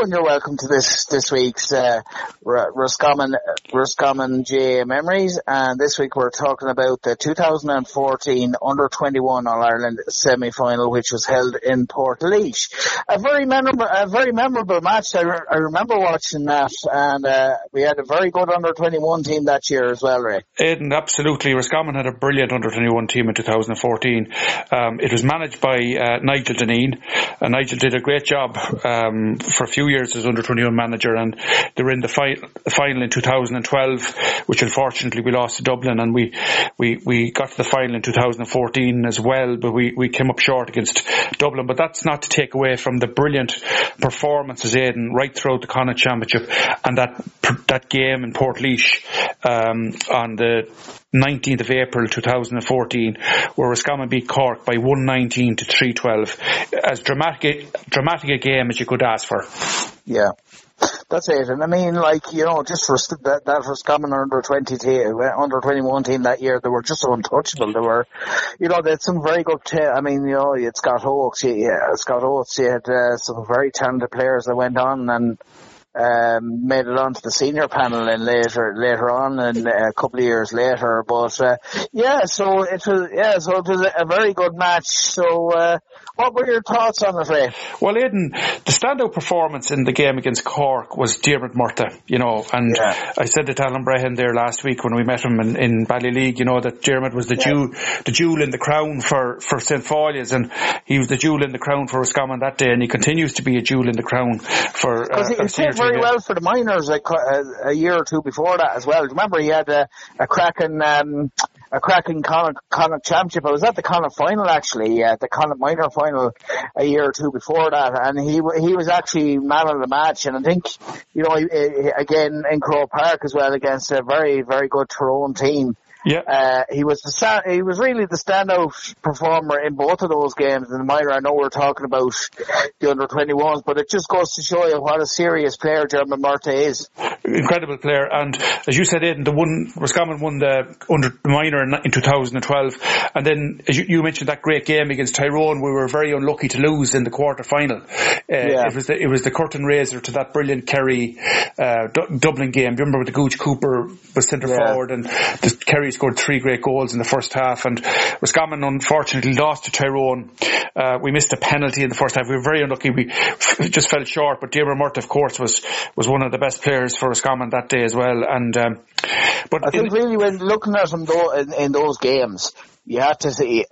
and you're welcome to this week's Roscommon GAA Memories. And this week we're talking about the 2014 Under-21 All-Ireland semi-final, which was held in Portlaoise. A very memorable match. I remember watching that, and we had a very good Under-21 team that year as well, Ray. Aidan, absolutely. Roscommon had a brilliant Under-21 team in 2014. It was managed by Nigel Deneen. Nigel did a great job for a few years as Under-21 manager, and they were in the final in 2012, which unfortunately we lost to Dublin, and we got to the final in 2014 as well, but we came up short against Dublin. But that's not to take away from the brilliant performances, Aidan, right throughout the Connacht Championship, and that game in Portlaoise on the 19th of April 2014, where Roscommon beat Cork by 119 to 312. As dramatic a game as you could ask for. Yeah, that's it. And I mean, just for that Roscommon under-21 team that year, they were just untouchable. They were, they had some very good, you had Scott Oates, you had some very talented players that went on and made it onto the senior panel and later on and a couple of years later. But so it was a very good match. So what were your thoughts on it, Ray? Well, Aidan, the standout performance in the game against Cork was Diarmuid Murtagh, and I said to Alan Brehan there last week when we met him in Ballyleague, that Diarmuid was the jewel in the crown for St. Folia's, and he was the jewel in the crown for Roscommon that day, and he continues to be a jewel in the crown for very well for the minors a year or two before that as well. Remember, he had a cracking Connacht Championship. I was at the Connacht final actually, the Connacht minor final a year or two before that, and he was actually man of the match. And I think again in Croke Park as well against a very, very good Tyrone team. Yeah. He was really the standout performer in both of those games. In the minor, I know we're talking about the under-21s, but it just goes to show you what a serious player Diarmuid Murtagh is. Incredible player, and as you said, Aidan, Roscommon won the minor in 2012, and then as you mentioned that great game against Tyrone, we were very unlucky to lose in the quarter final. It was the curtain raiser to that brilliant Kerry Dublin game. Do you remember with the Gooch Cooper was centre forward, and Kerry scored 3 great goals in the first half, and Roscommon unfortunately lost to Tyrone. We missed a penalty in the first half. We were very unlucky. We just fell short, but Diarmuid Murtagh, of course, was one of the best players for Roscommon that day as well. And but I think really when looking at him though in those games, you have to say,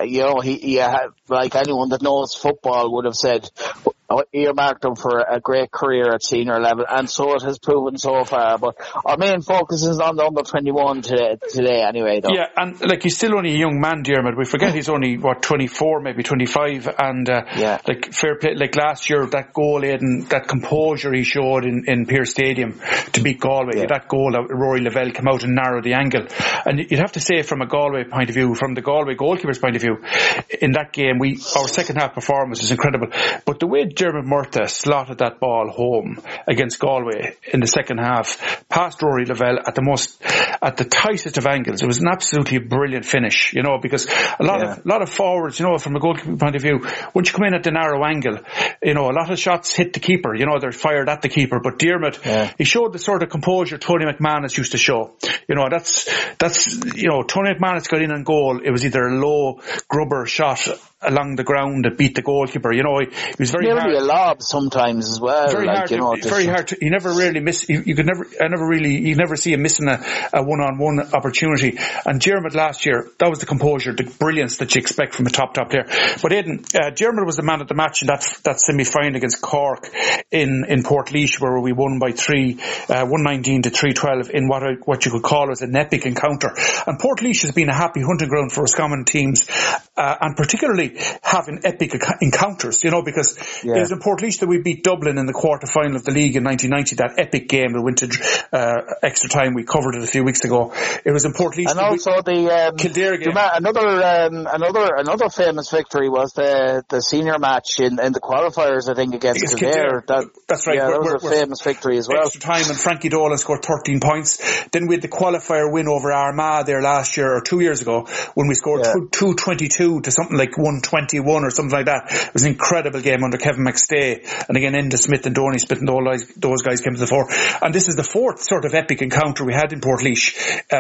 like anyone that knows football would have said, earmarked him for a great career at senior level, and so it has proven so far. But our main focus is on the under-21 today anyway, though. Yeah, and he's still only a young man, Diarmuid. We forget he's only 24, maybe 25, and fair play. Like last year, that goal, Aidan, that composure he showed in Pearse Stadium to beat Galway. That goal, Rory Lavelle came out and narrowed the angle, and you'd have to say from a Galway point of view, from the Galway goalkeeper's point of view, in that game, our second half performance was incredible. But the way Diarmuid Murtagh slotted that ball home against Galway in the second half, past Rory Lavelle at the tightest of angles. It was an absolutely brilliant finish, because a lot of forwards, from a goalkeeper point of view, once you come in at the narrow angle, a lot of shots hit the keeper, they're fired at the keeper. But Diarmuid, he showed the sort of composure Tony McManus used to show. That's Tony McManus got in on goal. It was either a low grubber shot along the ground that beat the goalkeeper. He was very hard. A lob sometimes as well. Very hard. He never really miss. You never see him missing a one-on-one opportunity. And Diarmuid last year, that was the composure, the brilliance that you expect from a top player. But Aidan, Diarmuid was the man of the match in that semi-final against Cork in Portlaoise, where we won by 119 to 312 in what you could call as an epic encounter. And Portlaoise has been a happy hunting ground for Roscommon teams, and particularly having epic encounters, because it was in Portlaoise that we beat Dublin in the quarter-final of the league in 1990, that epic game that went to extra time. We covered it a few weeks ago. It was in Portlaoise. And also the Kildare game. Another famous victory was the senior match in the qualifiers, I think, against Kildare. That's right. Yeah, that was a famous victory as well. Extra time, and Frankie Dolan scored 13 points. Then we had the qualifier win over Armagh there last year, or 2 years ago, when we scored 222 102 to something like 121 or something like that. It was an incredible game under Kevin McStay. And again, Enda Smith and Donny Smith and those guys came to the fore. And this is the fourth sort of epic encounter we had in Portlaoise,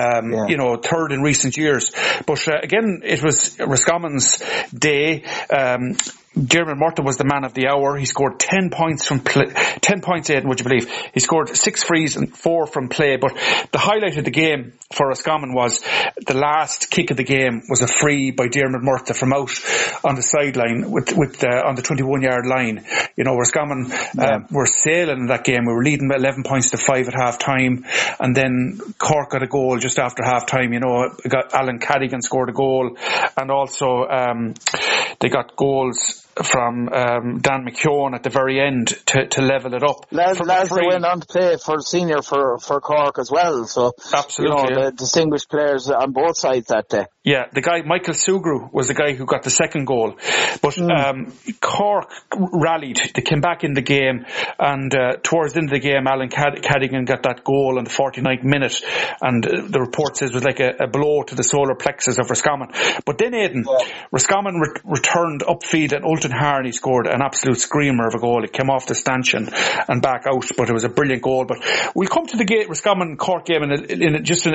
third in recent years. But again, it was Roscommon's day. Diarmuid Murtagh was the man of the hour. He scored 10 points from 10 points, Aidan, would you believe? He scored 6 frees and 4 from play. But the highlight of the game for Roscommon was the last kick of the game was a free by Diarmuid Murtagh from out on the sideline on the 21-yard line. You know, Roscommon were sailing in that game. We were leading by 11 points to 5 at half time, and then Cork got a goal just after half time. You know, Alan Cadigan scored a goal, and also they got goals from Dan McKeown at the very end to level it up. Lads went on to play for senior for Cork as well, so absolutely, you know, the distinguished players on both sides that day. Yeah, the guy Michael Sugru was the guy who got the second goal, but Cork rallied. They came back in the game, and towards the end of the game, Alan Cadigan got that goal in the 49th minute, and the report says it was like a blow to the solar plexus of Roscommon. But then, Aidan, Roscommon returned upfield, and Ultan Harney scored an absolute screamer of a goal. It came off the stanchion and back out, but it was a brilliant goal. But we'll come to the Roscommon Cork game in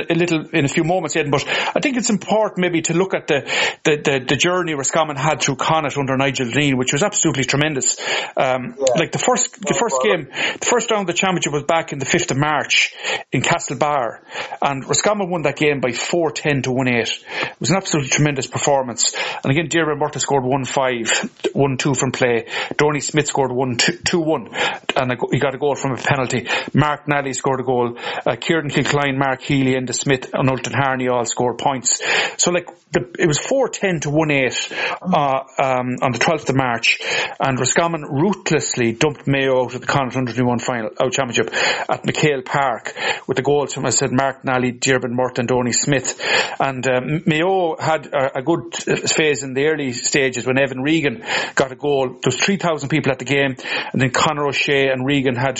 a few moments, Aidan. But I think it's important maybe to look at the journey Roscommon had through Connacht under Nigel Dean, which was absolutely tremendous. Like the first round of the championship was back in the 5th of March in Castlebar, and Roscommon won that game by 4-10 to 1-8. It was an absolutely tremendous performance. And again, Diarmuid Murtagh scored 1-5, 1-2 from play. Donny Smith scored 2-1, and he got a goal from a penalty. Mark Nally scored a goal. Kieran Kilcline, Mark Healy, Enda Smith and Ultan Harney all scored points. So it was 4-10 to 1-8 on the 12th of March, and Roscommon ruthlessly dumped Mayo out of the Connacht Under-21 final championship at McHale Park with the goals from, as I said, Mark Nally, Diarmuid Murtagh and Donny Smith. And Mayo had a good phase in the early stages when Evan Regan got a goal. There was 3,000 people at the game, and then Conor O'Shea and Regan had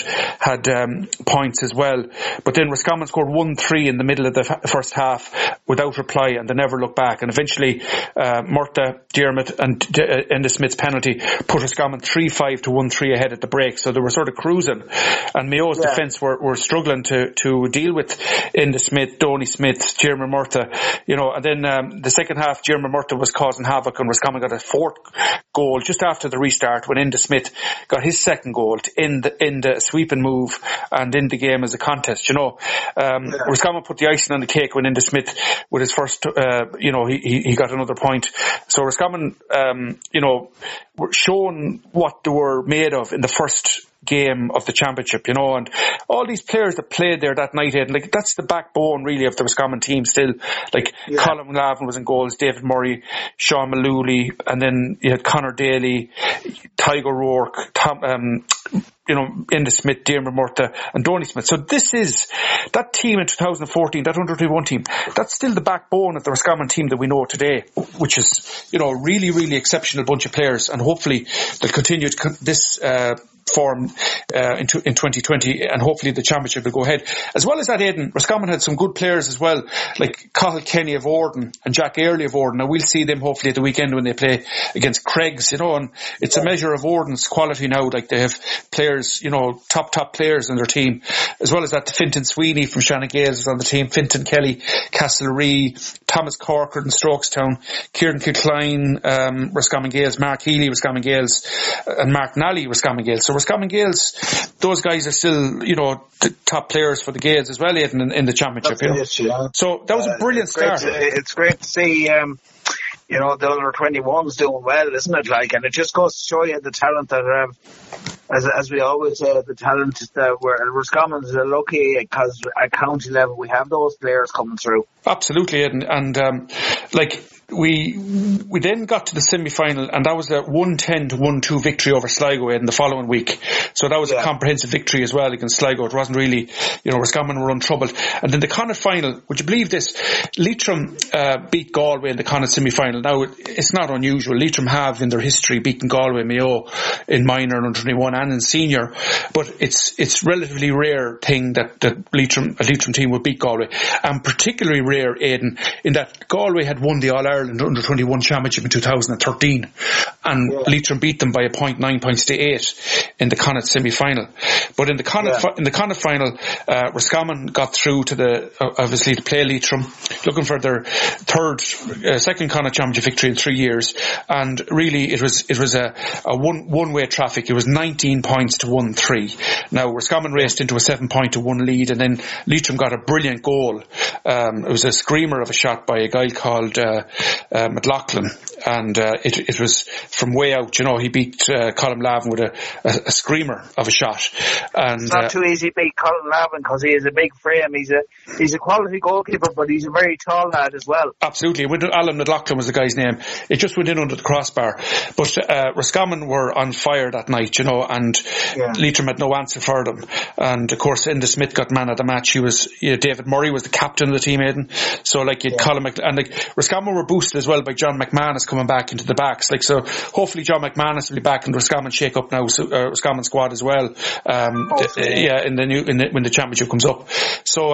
points as well. But then Roscommon scored 1-3 in the middle of the first half without reply, and they never looked back. And eventually Murtagh, Diarmuid and Enda Smith's penalty put Roscommon 3-5 to 1-3 ahead at the break. So they were sort of cruising, and Mayo's defence were struggling to deal with Enda Smith, Donny Smith, Diarmuid Murtagh, you know. And then the second half, Diarmuid Murtagh was causing havoc, and Roscommon got a fourth goal just after the restart when Enda Smith got his second goal to end the sweeping move and end the game as a contest, you know. Roscommon put the icing on the cake when Enda Smith with his first he got another point. So Roscommon were shown what they were made of in the first game of the championship, you know, and all these players that played there that night, like that's the backbone really of the Roscommon team still. Like Colin Lavin was in goals, David Murray, Sean Malooly, and then you had Conor Daly, Tygo Rourke, Enda Smith, Diarmuid Murtagh and Donny Smith. So this is that team in 2014, that under-21 team, that's still the backbone of the Roscommon team that we know today, which is, you know, really, really exceptional bunch of players, and hopefully they'll continue this form in 2020, and hopefully the championship will go ahead. As well as that, Aidan, Roscommon had some good players as well, like Cathal Kenny of Orden and Jack Early of Orden. Now we'll see them hopefully at the weekend when they play against Craigs, you know, and it's a measure of Orden's quality now. Like they have players, you know, top players in their team. As well as that, Fintan Sweeney from Shannon Gales is on the team, Fintan Kelly, Castlereagh, Thomas Corcoran, Strokestown, Kieran Kilcline, Roscommon Gales, Mark Healy, Roscommon Gales, and Mark Nally, Roscommon Gales. So Roscommon Gales, those guys are still, you know, the top players for the Gales as well, Aidan, in the championship. That's you know? So that was a brilliant start. It's great to see, you know, the under-21s doing well, isn't it? Like, and it just goes to show you the talent that, as we always say, the talent that Roscommon's lucky because at county level we have those players coming through. Absolutely, and we then got to the semi-final, and that was a 1-10 to 1-2 victory over Sligo in the following week. So that was a comprehensive victory as well against Sligo. It wasn't really, you know, Roscommon were untroubled. And then the Connacht final, would you believe this? Leitrim beat Galway in the Connacht semi-final. Now, it's not unusual. Leitrim have in their history beaten Galway Mayo in minor and under-21 and in senior, but it's relatively rare thing that a Leitrim team would beat Galway, and particularly rare, Aidan, in that Galway had won the All-Ireland All-Ireland Under-21 Championship in 2013. And Leitrim beat them by a point, 9 points to 8 in the Connacht semi-final. But in the Connacht final, Roscommon got through to obviously to play Leitrim, looking for their second Connacht Championship victory in 3 years. And really it was a one-way traffic. It was 19 points to 1-3. Now Roscommon raced into a 7-point-to-1 lead, and then Leitrim got a brilliant goal. It was a screamer of a shot by a guy called McLaughlin, and it was from way out. He beat Colm Lavin with a screamer of a shot. And it's not too easy to beat Colm Lavin because he has a big frame. He's a quality goalkeeper, but he's a very tall lad as well. Absolutely. Alan McLaughlin was the guy's name. It just went in under the crossbar. But Roscommon were on fire that night, and Leitrim had no answer for them. And of course, Enda Smith got man of the match. He was David Murray was the captain of the team, Aidan. So Colin and Roscommon were boosted as well by John McManus coming back into the backs. So hopefully John McManus will be back in the Roscommon shake up now, Roscommon squad as well. When the championship comes up. So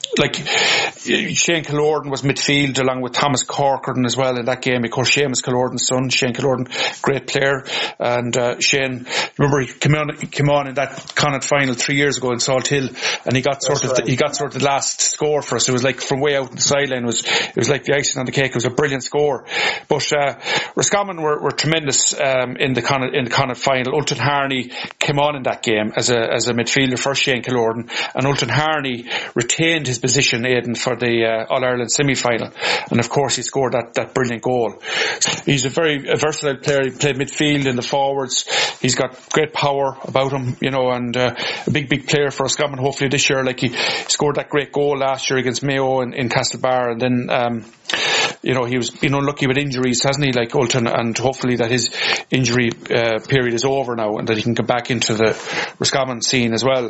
Shane Killordan was midfield along with Thomas Corcoran as well in that game. Of course, Seamus Killordan's son, Shane Killordan, great player. And Shane, remember he came on in that Connacht final 3 years ago in Salt Hill, and he got sort of the last score for us. It was like from way out on the sideline. It was like the icing on the cake. It was a brilliant score. But Roscommon were tremendous in the Connacht final. Ultan Harney came on in that game as a midfielder for Shane Killordan, and Ultan Harney retained his position, Aidan, for the All-Ireland semi-final, and of course he scored that brilliant goal. He's a very versatile player. He played midfield in the forwards. He's got great power about him, and a big player for Roscommon hopefully this year. He scored that great goal last year against Mayo in Castlebar, and then he was been unlucky with injuries, hasn't he, like Ultan, and hopefully that his injury period is over now and that he can get back into the Roscommon scene as well.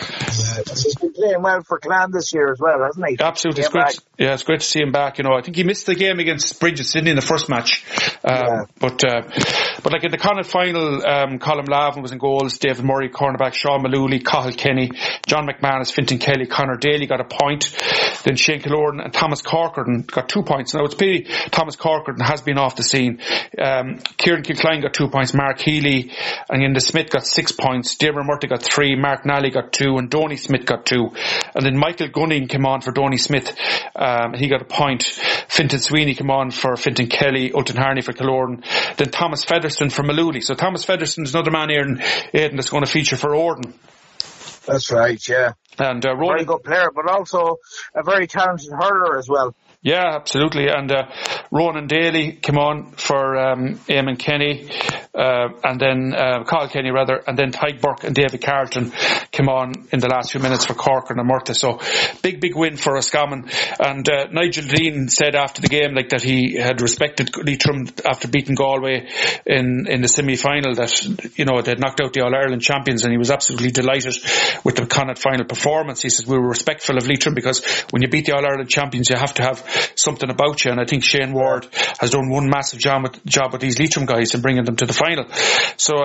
He's been playing well for Clan this year as well, hasn't he? Absolutely. It's great to see him back. I think he missed the game against Bridget Sydney in the first match. But like in the Connacht final, Colm Lavin was in goals, David Murray, cornerback, Sean Malooly, Cathal Kenny, John McManus, Fintan Kelly, Conor Daly got a point. Then Shane Killordan and Thomas Corcoran got 2 points. Now it's pity Thomas Corcoran has been off the scene. Kieran Kilcline got 2 points, Mark Healy and Enda Smith got 6 points, Diarmuid Murty got 3, Mark Nally got 2, and Donny Smith got 2. And then Michael Gunning came on for Donny Smith, he got a point. Fintan Sweeney came on for Fintan Kelly, Ultan Harney for Killordan, then Thomas Featherston for Malooly. So Thomas Featherston is another man here in Aidan that's going to feature for Orden. That's right, yeah. And very good player, but also a very talented hurler as well. Yeah, absolutely. And Ronan Daly came on for Eamon Kenny, and then Cathal Kenny rather, and then Tyke Burke and David Carlton came on in the last few minutes for Corcoran and Murta. So big win for Roscommon. And Nigel Dean said after the game that he had respected Leitrim after beating Galway in the semi-final, that they'd knocked out the All-Ireland champions, and he was absolutely delighted with the Connacht final performance. He says we were respectful of Leitrim because when you beat the All-Ireland champions you have to have something about you, and I think Shane Ward has done one massive job with these Leitrim guys in bringing them to the final. So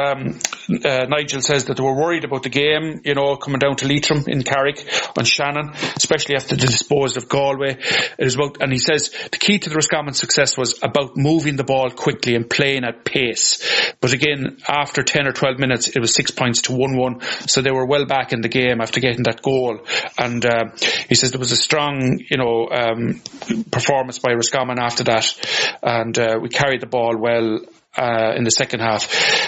Nigel says that they were worried about the game, coming down to Leitrim in Carrick on Shannon, especially after the disposal of Galway. And he says the key to the Roscommon success was about moving the ball quickly and playing at pace. But again, after 10 or 12 minutes, it was 6 points to 1-1, so they were well back in the game after getting that goal. And he says there was a strong, performance by Roscommon after that, and we carried the ball well in the second half.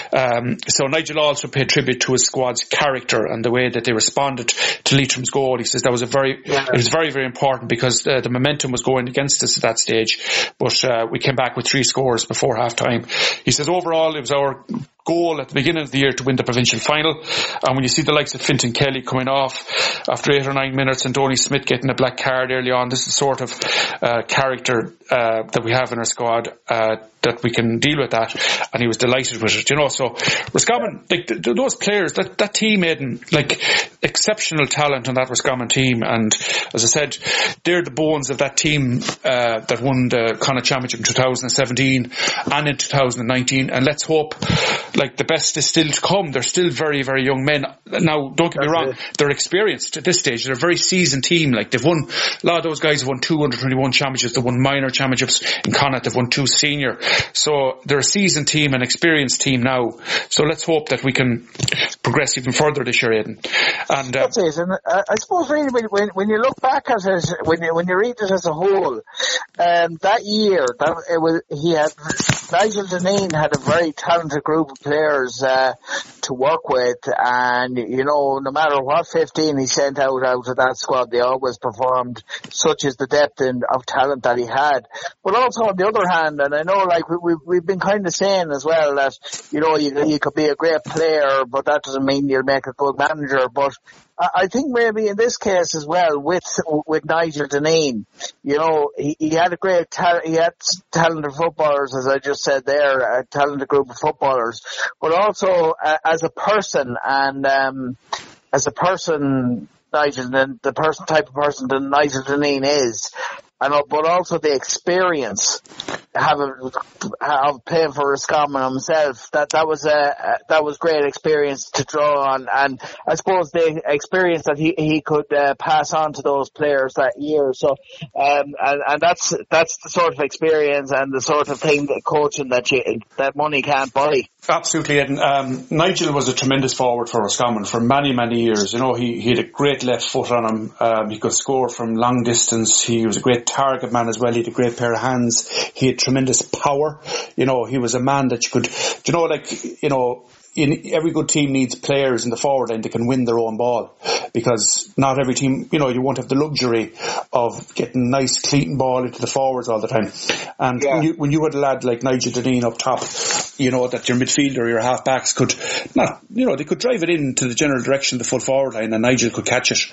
So Nigel also paid tribute to his squad's character and the way that they responded to Leitrim's goal. He says that was it was very, very important because the momentum was going against us at that stage, but we came back with 3 scores before half time. He says overall it was our goal at the beginning of the year to win the provincial final, and when you see the likes of Fintan Kelly coming off after 8 or 9 minutes and Donny Smith getting a black card early on, this is the sort of character that we have in our squad, that we can deal with that, and he was delighted with it, So Roscommon, those players, that team, Aidan, exceptional talent on that Roscommon team, and as I said, they're the bones of that team that won the Connacht Championship in 2017 and in 2019, and let's hope like the best is still to come. They're still very, very young men. Now, don't get me wrong, they're experienced at this stage. They're a very seasoned team. Like, they've won, a lot of those guys have won 221 championships. They've won minor championships in Connacht. They've won 2 senior. So they're a seasoned team, an experienced team now. So let's hope that we can progress even further this year, Aidan. And that's it. And I suppose really when you look back at it, when you read it as a whole, that year Nigel Dineen had a very talented group of players to work with, and you know, no matter what 15 he sent out of that squad, they always performed, such as the depth of talent that he had. But also on the other hand, and I know like we've been kind of saying as well that, you know, you could be a great player, but that doesn't mean you'll make a good manager. But I think maybe in this case as well with Nigel Dineen, you know, he had a great he had talented footballers, as I just said there, a talented group of footballers, but also as a person, and Nigel, the type of person that Nigel Dineen is, but also the experience of playing for Roscommon himself. That was great experience to draw on, and I suppose the experience that he could pass on to those players that year. So, and that's the sort of experience and the sort of thing that coaching that money can't buy. Absolutely, Aidan. Nigel was a tremendous forward for Roscommon for many, many years. You know, he had a great left foot on him. He could score from long distance. He was a great target man as well. He had a great pair of hands. He had tremendous power. You know, he was a man that you could, you know, like, you know, in every good team needs players in the forward line that can win their own ball, because not every team, you know, you won't have the luxury of getting nice clean ball into the forwards all the time. And when you had a lad like Nigel Dineen up top, you know, that your midfielder or your half backs could not, you know, they could drive it into the general direction of the full forward line, and Nigel could catch it.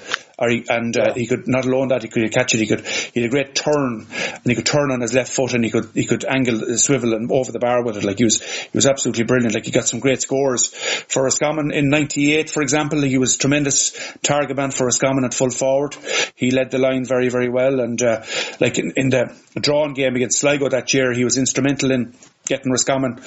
He could, not alone that, he could catch it, he had a great turn, and he could turn on his left foot, and he could angle, swivel and over the bar with it. Like, he was absolutely brilliant. Like, he got some great scores for Roscommon in 98, for example. He was tremendous target man for Roscommon at full forward. He led the line very, very well, and like in the drawn game against Sligo that year, he was instrumental in getting Roscommon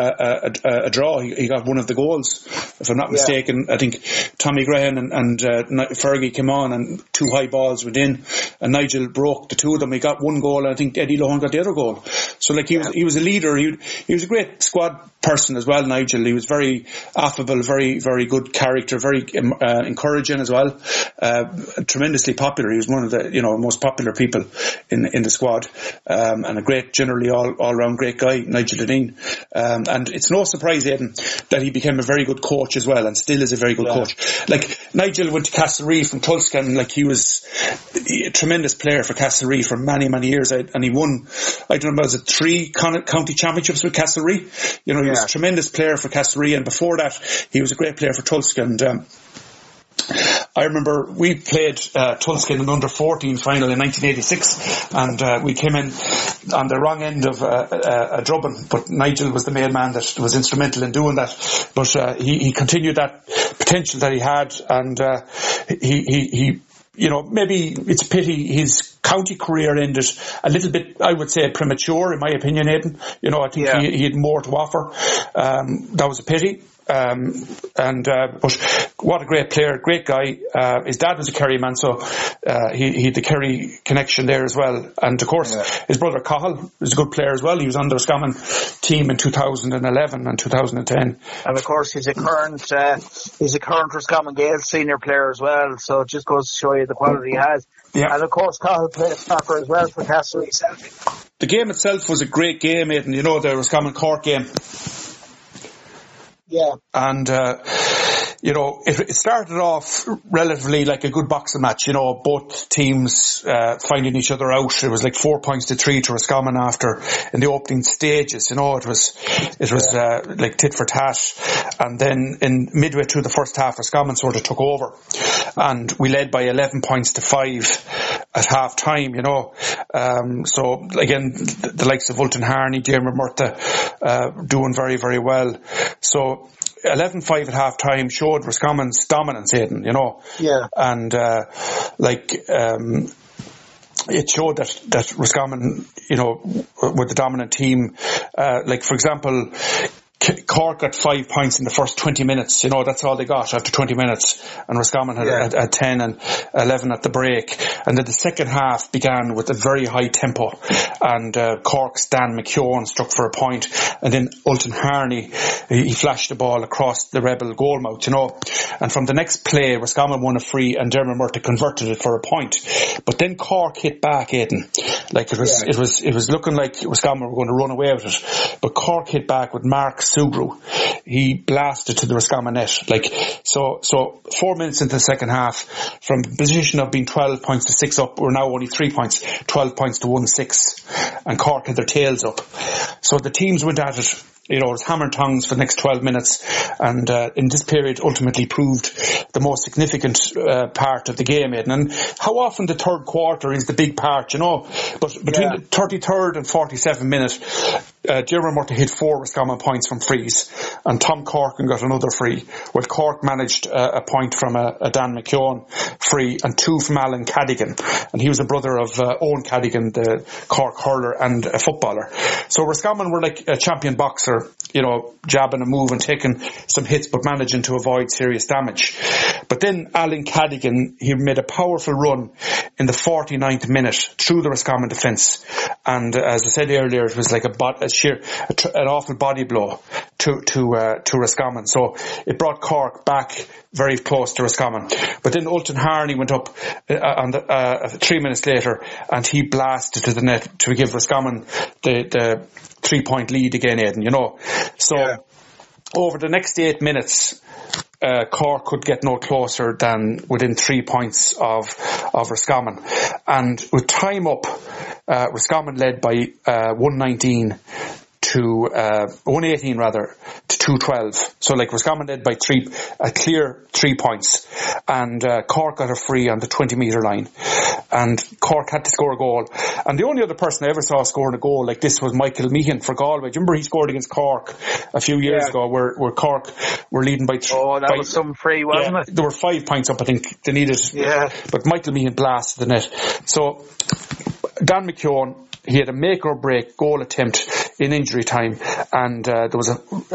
a draw. He got one of the goals, if I'm not mistaken. I think Tommy Graham and Fergie came on, and 2 high balls went in, and Nigel broke the 2 of them. He got 1 goal, and I think Eddie Lohan got the other goal. So like, he was a leader. He was a great squad person as well, Nigel. He was very affable, very, very good character, very encouraging as well. Tremendously popular. He was one of the, you know, most popular people in the squad, and a great, generally all round great guy, Nigel Dineen. And it's no surprise, Aidan, that he became a very good coach as well, and still is a very good coach. Like, Nigel went to Castlereagh from Tulscan. Like, he was a tremendous player for Castlereagh for many, many years, and he won, I don't know, was it 3 county championships with Castlereagh? You know, he was a tremendous player for Castlereagh, and before that he was a great player for Tulscan. And I remember we played Tulscan in under 14 final in 1986, and we came in on the wrong end of a drubbing, but Nigel was the main man that was instrumental in doing that. But he continued that potential that he had, and he you know, maybe it's a pity his county career ended a little bit, I would say, premature, in my opinion, Aidan. You know, I think he had more to offer. That was a pity. But what a great player, great guy. His dad was a Kerry man, so he had the Kerry connection there as well. And of course, his brother Cahill was a good player as well. He was on the Roscommon team in 2011 and 2010. And of course, he's a current Roscommon Gaels senior player as well. So it just goes to show you the quality he has. Yeah. And of course, Cahill played soccer as well for Castlereagh Celtic. The game itself was a great game, Aidan. You know, the Roscommon Cork game. Yeah. And, you know, it started off relatively like a good boxing match, you know, both teams finding each other out. It was like 4 points to 3 to Roscommon after in the opening stages, you know, it was like tit for tat. And then in midway through the first half, Roscommon sort of took over, and we led by 11 points to 5 at half time, you know. So again, the likes of Ultan Harney, Jeremy Murtha, doing very, very well. So 11-5 at half time showed Roscommon's dominance, Aidan, you know. Yeah. And, it showed that Roscommon, you know, were the dominant team. Like, for example, Cork got 5 points in the first 20 minutes. You know, that's all they got after 20 minutes. And Roscommon had 10 and 11 at the break. And then the second half began with a very high tempo. And Cork's Dan McKeown struck for a point. And then Ultan Harney, he flashed the ball across the Rebel goal mouth, you know. And from the next play, Roscommon won a free and Dermot Murtagh converted it for a point. But then Cork hit back, Aidan. Like, it was looking like Roscommon were going to run away with it. But Cork hit back with Mark Sugru. He blasted to the Roscommon net. Like, so 4 minutes into the second half, from the position of being 12 points to 6 up, we're now only 3 points, 12 points to 1-6. And Cork had their tails up. So the teams went at it. You know, it was hammer and tongs for the next 12 minutes. And in this period ultimately proved the most significant part of the game, Aidan. And how often the third quarter is the big part, you know. But between the 33rd and 47th minute, Dermot Murtagh hit 4 Roscommon points from frees. And Tom Corkin got another free. Well, Cork managed a point from a Dan McKeown free and 2 from Alan Cadigan. And he was a brother of Owen Cadigan, the Cork hurler and a footballer. So Roscommon were like a champion boxer, you know, jabbing and moving, taking some hits, but managing to avoid serious damage. But then Alan Cadigan, he made a powerful run in the 49th minute through the Roscommon defence. And as I said earlier, it was like an awful body blow to Roscommon. So it brought Cork back very close to Roscommon. But then Ultan Harney went up 3 minutes later and he blasted to the net to give Roscommon the 3-point lead again, Aidan, you know. So over the next 8 minutes, Cork could get no closer than within 3 points of Roscommon. And with time up, Roscommon led by 118 to 118 rather to 212. So like Roscommon led by a clear 3 points, and Cork got a free on the 20-metre line, and Cork had to score a goal. And the only other person I ever saw scoring a goal like this was Michael Meehan for Galway. Do you remember he scored against Cork a few years ago, where Cork were leading by 3? Oh, that was some free, wasn't it? There were 5 points up, I think they needed. But Michael Meehan blasted the net. So Dan McKeown, he had a make or break goal attempt in injury time, and there was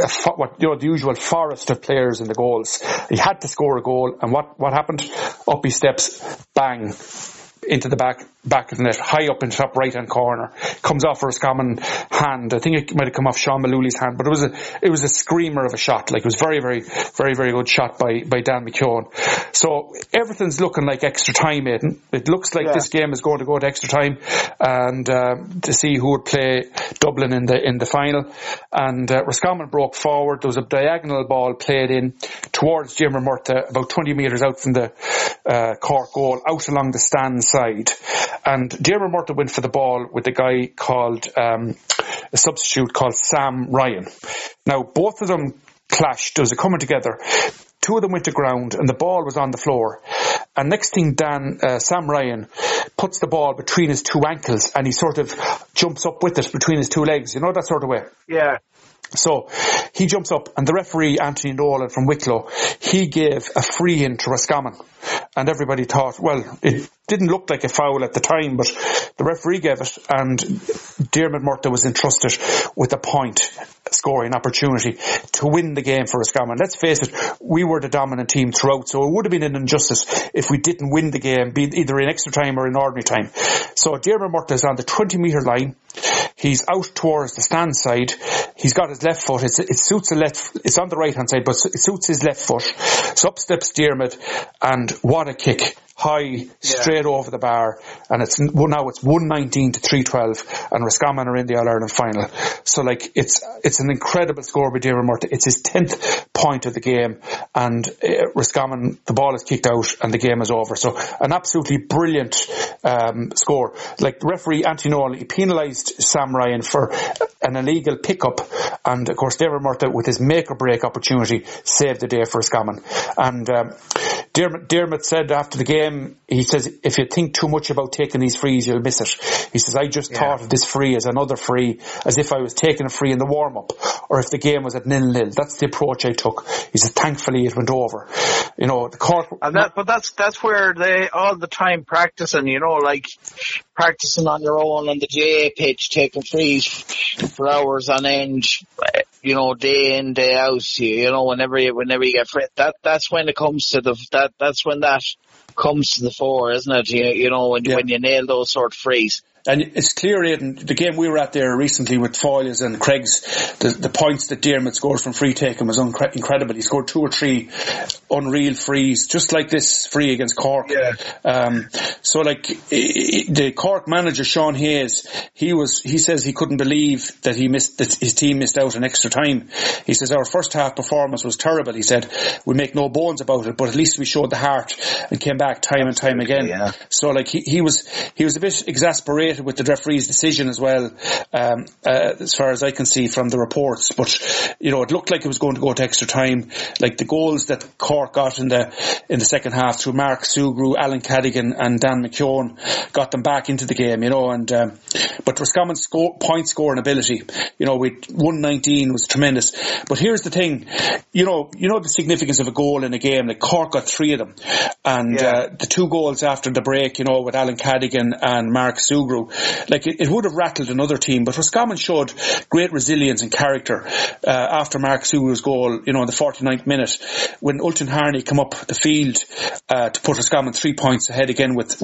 the usual forest of players in the goals. He had to score a goal, and what happened? Up he steps, bang, into the back of the net, high up in the top right hand corner. Comes off a Roscommon hand. I think it might have come off Sean Malooly's hand, but it was a screamer of a shot. Like, it was very, very, very, very good shot by Dan McKeown. So everything's looking like extra time, Aidan. It looks like this game is going to go to extra time, and to see who would play Dublin in the final. And Roscommon broke forward. There was a diagonal ball played in towards Dermot Murtagh, about 20 metres out from the Cork goal, out along the stand side. And Dermot Murtagh went for the ball with a guy called a substitute called Sam Ryan. Now both of them clashed. There was a coming together. 2 of them went to ground and the ball was on the floor. And next thing, Sam Ryan puts the ball between his 2 ankles and he sort of jumps up with it between his 2 legs. You know, that sort of way. Yeah. So he jumps up, and the referee, Anthony Nolan from Wicklow, he gave a free in to Roscommon. And everybody thought, well, it didn't look like a foul at the time, but the referee gave it, and Dermot Murtagh was entrusted with a point scoring opportunity to win the game for Roscommon. Let's face it, we were the dominant team throughout, so it would have been an injustice if we didn't win the game, be either in extra time or in ordinary time. So Dermot Murtagh is on the 20-metre line. He's out towards the stand side. He's got his left foot. It suits the left. It's on the right hand side, but it suits his left foot. So up steps Dermot, and what a kick! High, straight over the bar, and it's 119 to 312, and Roscommon are in the All-Ireland final. So like, it's an incredible score by Dermot Murtagh. It's his 10th point of the game, and Roscommon, the ball is kicked out and the game is over. So an absolutely brilliant score. Like, the referee Anthony Nolan, he penalised Sam Ryan for an illegal pickup, and of course Dermot Murtagh, with his make or break opportunity, saved the day for Roscommon. And Dermot said after the game, he says, if you think too much about taking these frees, you'll miss it. He says, I just thought of this free as another free, as if I was taking a free in the warm-up, or if the game was at 0-0. That's the approach I took. He said, thankfully it went over. You know, the Cork... But that's where they, all the time practicing, you know, like practicing on your own on the GA pitch, taking frees for hours on end, you know, day in, day out, you know, whenever you get free. That's when it comes to that's when that comes to the fore, isn't it? You know, when you nail those sort of frees. And it's clear, Aidan, the game we were at there recently with Foyles and Craig's, the points that Dermot scored from free taking was incredible. He scored 2 or 3 unreal frees, just like this free against Cork. Yeah. So like, the Cork manager, Sean Hayes, he says he couldn't believe that his team missed out on extra time. He says our first half performance was terrible. He said, we make no bones about it, but at least we showed the heart and came back time and time again. Yeah. So like, he was a bit exasperated with the referee's decision as well, as far as I can see from the reports. But you know, it looked like it was going to go to extra time. Like the goals that Cork got in the second half through Mark Sugru, Alan Cadigan, and Dan McKeown got them back into the game. You know, and but Roscommon's point scoring ability, you know, with 119 was tremendous. But here's the thing, you know the significance of a goal in a game. Like Cork got 3 of them, and the 2 goals after the break, you know, with Alan Cadigan and Mark Sugru. Like it would have rattled another team, but Roscommon showed great resilience and character after Mark Sugru's goal, you know, in the 49th minute, when Ultan Harney come up the field to put Roscommon 3 points ahead again with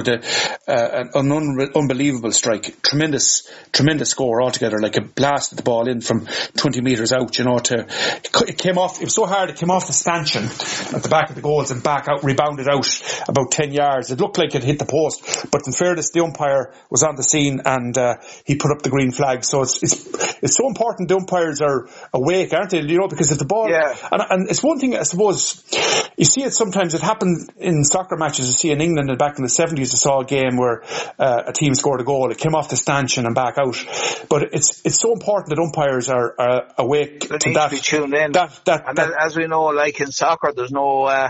an unbelievable strike. Tremendous score altogether. Like it blasted the ball in from 20 metres out, you know. It came off. It was so hard. It came off the stanchion at the back of the goals and back out, rebounded out about 10 yards. It looked like it hit the post, but in fairness, the umpire was on the scene and he put up the green flag. So it's so important the umpires are awake, aren't they? You know, because if the ball and it's one thing, I suppose, you see it sometimes. It happened in soccer matches. You see in England back in the 70s, you saw a game where a team scored a goal. It came off the stanchion and back out. But it's so important that umpires are awake to that. To be tuned in. As we know, like in soccer, there's no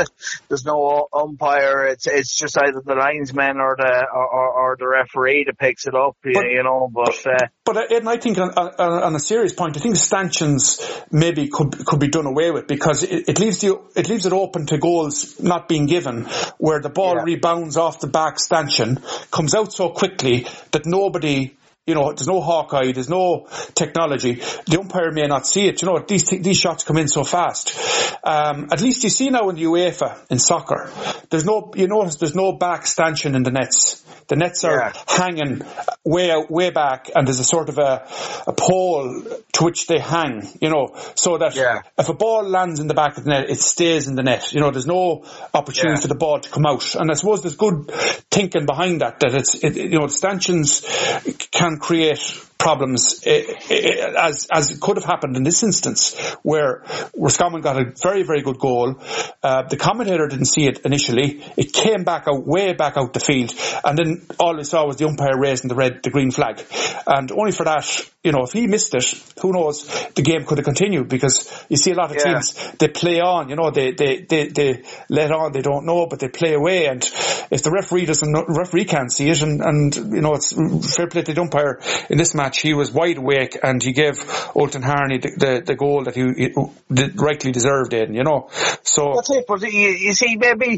umpire. It's just either the linesman or the referee that picks it up. You know, but Aidan, I think on a serious point, I think stanchions maybe could be done away with, because it leaves it open to goals not being given, where the ball rebounds off the back stanchion, comes out so quickly that nobody. You know, there's no Hawkeye, there's no technology. The umpire may not see it. You know, these shots come in so fast. At least you see now in the UEFA, in soccer, there's no back stanchion in the nets. The nets are hanging way back, and there's a sort of a pole to which they hang, you know, so that if a ball lands in the back of the net, it stays in the net. You know, there's no opportunity for the ball to come out. And I suppose there's good thinking behind that you know, the stanchions can create problems, as it could have happened in this instance, where Roscommon got a very, very good goal. The commentator didn't see it initially. It came way back out the field, and then all we saw was the umpire raising the green flag. And only for that, you know, if he missed it, who knows, the game could have continued, because you see a lot of teams, they play on, you know, they let on, they don't know, but they play away. And if the referee can't see it, and you know, it's fair play to the umpire in this match, he was wide awake and he gave Ultan Harney the goal that he rightly deserved, Aidan, you know. So that's it. But you see, maybe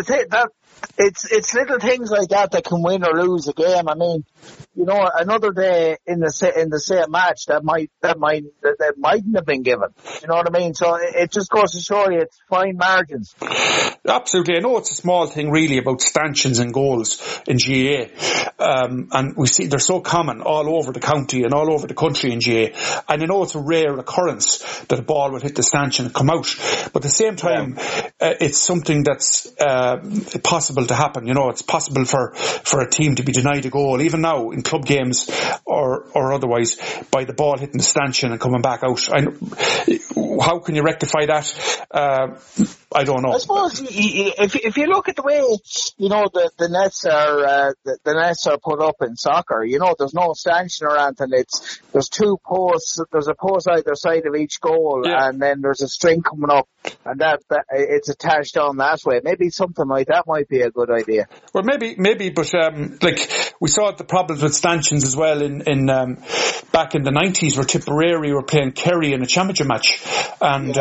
it's little things like that can win or lose a game. I mean, you know, another day in the same match that mightn't have been given. You know what I mean? So it just goes to show you it's fine margins. Absolutely. I know it's a small thing really about stanchions and goals in GAA. And we see they're so common all over the county and all over the country in GAA. And you know it's a rare occurrence that a ball will hit the stanchion and come out. But at the same time, it's something that's possible to happen. You know, it's possible for a team to be denied a goal, even now in club games or otherwise, by the ball hitting the stanchion and coming back out. How can you rectify that? I don't know. I suppose if you look at the way, you know, the nets are the nets are put up in soccer, you know, there's no stanchion or anything. There's two posts. There's a post either side of each goal, and then there's a string coming up, and that it's attached on that way. Maybe something like that might be a good idea. Well, maybe, but like we saw the problems with stanchions as well in back in the 90s, where Tipperary were playing Kerry in a championship match, and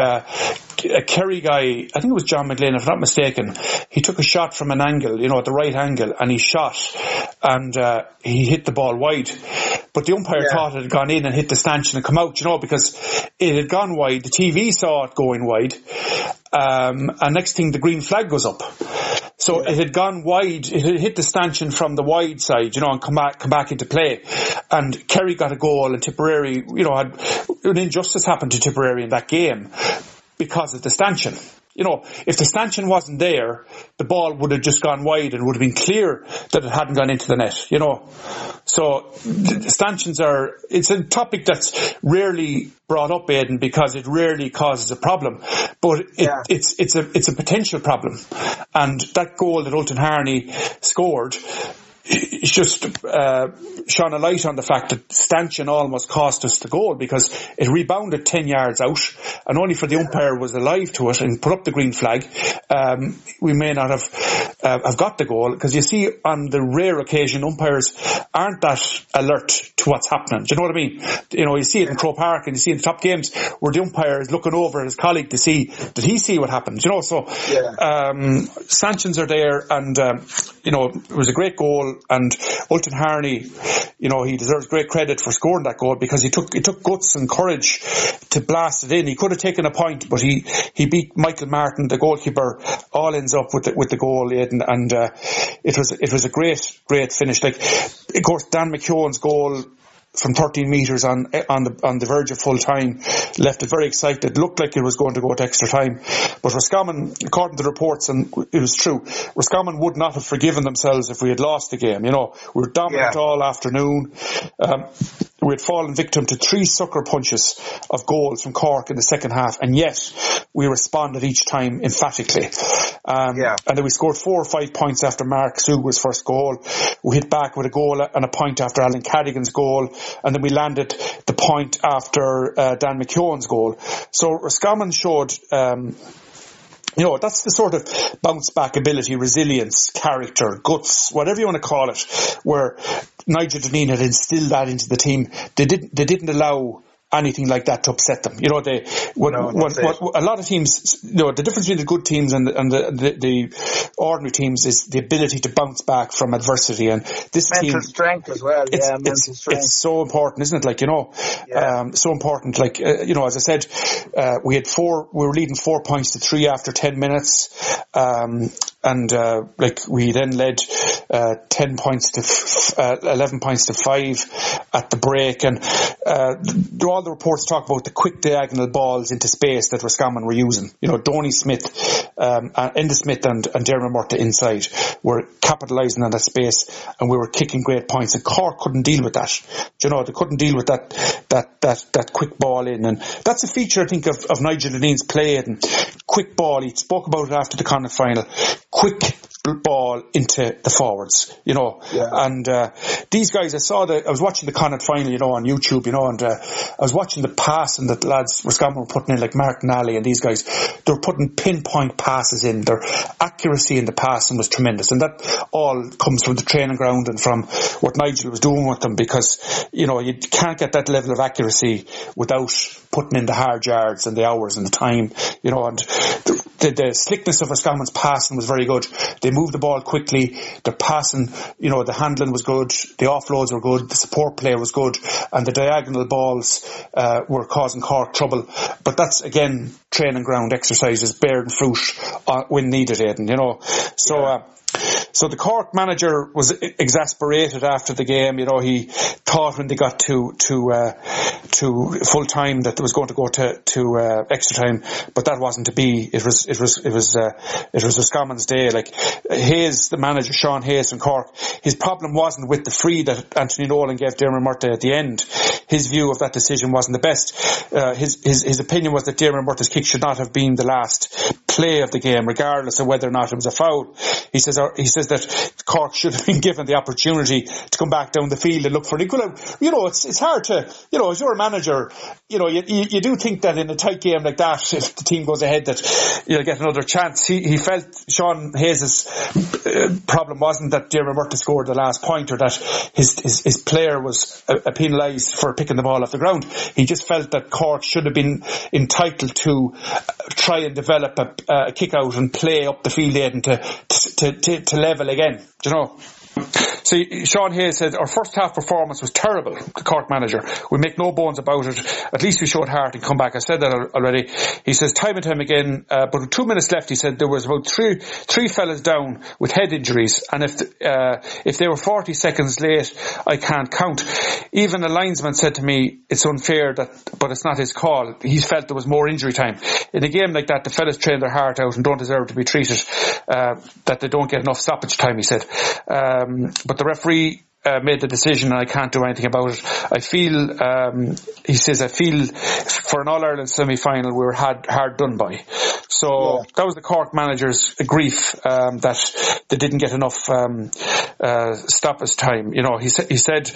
a Kerry guy, I think it was John McLean, if I'm not mistaken, he took a shot from an angle, you know, at the right angle, and he shot, and he hit the ball wide. But the umpire thought it had gone in and hit the stanchion and come out, you know, because it had gone wide. The TV saw it going wide, and next thing the green flag goes up. So it had gone wide, it had hit the stanchion from the wide side, you know, and come back into play. And Kerry got a goal, and Tipperary, you know, had an injustice happened to Tipperary in that game because of the stanchion. You know, if the stanchion wasn't there, the ball would have just gone wide and would have been clear that it hadn't gone into the net, you know. So stanchions it's a topic that's rarely brought up, Aidan, because it rarely causes a problem. But it's a potential problem. And that goal that Ultan Harney scored, it's just shone a light on the fact that stanchion almost cost us the goal, because it rebounded 10 yards out, and only for the umpire was alive to it and put up the green flag, we may not have got the goal, because you see on the rare occasion umpires aren't that alert to what's happening. Do you know what I mean? You know, you see it in Croke Park, and you see in the top games where the umpire is looking over at his colleague to see, did he see what happened? You know, so stanchions are there, and you know, it was a great goal. And Ultan Harney, you know, he deserves great credit for scoring that goal, because it took guts and courage to blast it in. He could have taken a point, but he beat Michael Martin, the goalkeeper, all ends up with the goal, Aidan, and it was a great finish. Like, of course, Dan McKeown's goal from 13 metres on the verge of full time left it very excited. Looked like it was going to go to extra time, but Roscommon, according to the reports, and it was true, Roscommon would not have forgiven themselves if we had lost the game. You know, we were dominant all afternoon. We had fallen victim to 3 sucker punches of goals from Cork in the second half, and yet we responded each time emphatically. And then we scored 4 or 5 points after Mark Suga's first goal. We hit back with a goal and a point after Alan Cadigan's goal, and then we landed the point after Dan McKeown's goal. So Roscommon showed you know, that's the sort of bounce back ability, resilience, character, guts, whatever you want to call it, where Nigel Dineen had instilled that into the team. They didn't allow anything like that to upset them. You know, a lot of teams, you know, the difference between the good teams and the ordinary teams is the ability to bounce back from adversity. And this mental strength as well. Mental strength. It's so important, isn't it? Like, you know, so important. Like, you know, as I said, we were leading 4 points to 3 after 10 minutes. Like we then led 11 points to 5 at the break, and all the reports talk about the quick diagonal balls into space that Roscommon were using. You know, Donny Smith, Enda Smith and Jeremy Murta inside were capitalising on that space, and we were kicking great points, and Cork couldn't deal with that. You know, they couldn't deal with that quick ball in, and that's a feature I think of Nigel Dineen's play, and quick ball. He spoke about it after the Connacht final. Quick ball into the forwards, you know. And these guys, I was watching the Connacht final, you know, on YouTube, you know, and I was watching the passing that the lads Roscommon were putting in, like Mark Nally and these guys. They were putting pinpoint passes in. Their accuracy in the passing was tremendous, and that all comes from the training ground and from what Nigel was doing with them, because, you know, you can't get that level of accuracy without putting in the hard yards and the hours and the time, you know. And the slickness of Roscommon's passing was very good. They moved the ball quickly. Their passing, you know, the handling was good. The offloads were good. The support play was good. And the diagonal balls were causing Cork trouble. But that's, again, training ground exercises, bearing fruit when needed, Aidan, you know. So the Cork manager was exasperated after the game. You know, he thought when they got to full time that they was going to go to extra time, but that wasn't to be. It was Roscommon's day. Like Hayes, the manager, Sean Hayes from Cork, his problem wasn't with the free that Anthony Nolan gave Dermot Murta at the end. his view of that decision wasn't the best. His opinion was that Diarmuid McMurto's kick should not have been the last play of the game, regardless of whether or not it was a foul. He says that Cork should have been given the opportunity to come back down the field and look for an equal. You know, it's hard to, you know, as you're a manager, you know, you do think that in a tight game like that, if the team goes ahead, that you'll get another chance. He felt Sean Hayes' problem wasn't that Diarmuid McMurto scored the last point, or that his player was penalised for picking the ball off the ground. He just felt that Cork should have been entitled to try and develop a kick out and play up the field and to level again, you know. So Sean Hayes said, our first half performance was terrible, the Cork manager. We make no bones about it. At least we showed heart and come back. I said that already. He says, time and time again, but with 2 minutes left, he said there was about three fellas down with head injuries, and if they were 40 seconds late, I can't count. Even a linesman said to me, it's unfair, but it's not his call. He felt there was more injury time. In a game like that, the fellas train their heart out and don't deserve to be treated, that they don't get enough stoppage time, he said. But the referee made the decision and I can't do anything about it. I feel for an All-Ireland semi-final we were hard done by. So that was the Cork manager's grief, that they didn't get enough stoppage time. You know, he said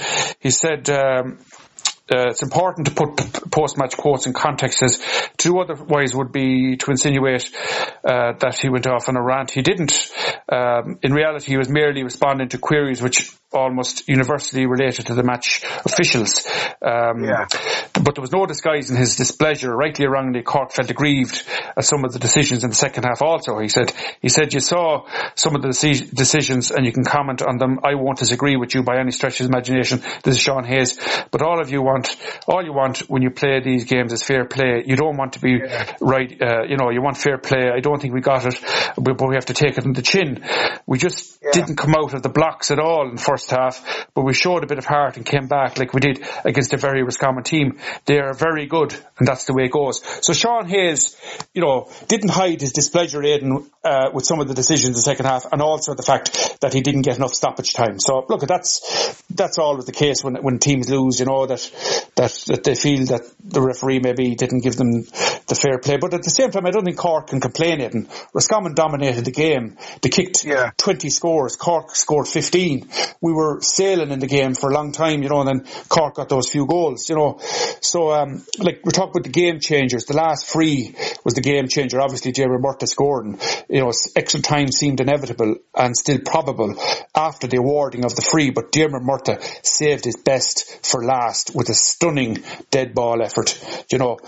it's important to put post-match quotes in context, as to do otherwise would be to insinuate that he went off on a rant. He didn't. In reality, he was merely responding to queries which almost universally related to the match officials. But there was no disguising his displeasure. Rightly or wrongly, Cork felt aggrieved at some of the decisions in the second half also. He said, you saw some of the decisions and you can comment on them. I won't disagree with you by any stretch of imagination. This is Sean Hayes. But all you want when you play these games is fair play. You don't want to be right, you want fair play. I don't think we got it, but we have to take it in the chin. We just didn't come out of the blocks at all in the first half, but we showed a bit of heart and came back like we did against a very Roscommon team. They are very good, and that's the way it goes. So Sean Hayes, didn't hide his displeasure, Aidan, with some of the decisions in the second half, and also the fact that he didn't get enough stoppage time. So look, that's always the case when teams lose, that they feel that the referee maybe didn't give them the fair play. But at the same time, I don't think Cork can complain, Aidan. Roscommon dominated the game. They kicked 20 scores. Cork scored 15. We were sailing in the game for a long time, and then Cork got those few goals, So, we're talking about the game changers. The last free was the game changer. Obviously, Diarmuid McMurto scored, and, extra time seemed inevitable and still probable after the awarding of the free. But Diarmuid McMurto saved his best for last with a stunning dead ball effort, So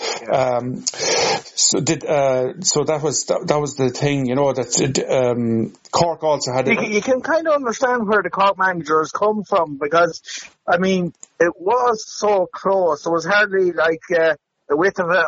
that was the thing, that Cork also had. You can kind of understand where the Cork managers come from, because it was so close. It was hardly like the width of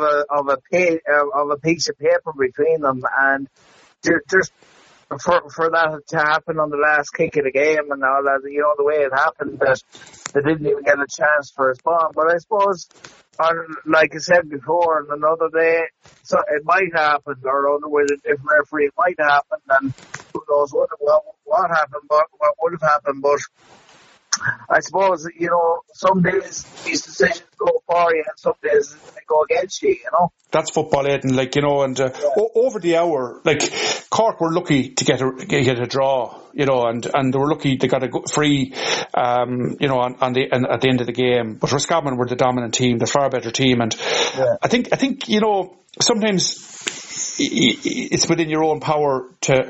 a piece of paper between them, and just for that to happen on the last kick of the game and all that, the way it happened, that they didn't even get a chance for a spawn. But I suppose, like I said before, on another day, so it might happen, or with a different referee, it might happen, and who knows what happened, what would have happened. But I suppose, some days these decisions go for you and some days they go against you, That's football, Aidan, over the hour, Cork were lucky to get a draw, and they were lucky they got a free, at the end of the game. But Roscommon were the dominant team, the far better team, and I think, sometimes it's within your own power to